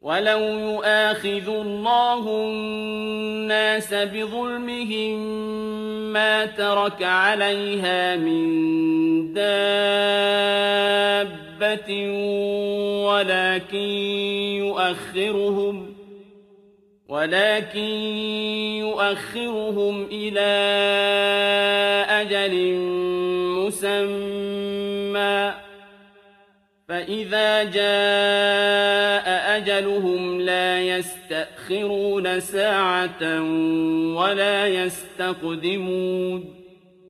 وَلَوْ يُؤَاخِذُ اللَّهُ النَّاسَ بِظُلْمِهِم مَّا تَرَكَ عَلَيْهَا مِن دَابَّةٍ ولكن يؤخرهم إلى أجل مسمى، فإذا جاء أجلهم لا يستأخرون ساعة ولا يستقدمون.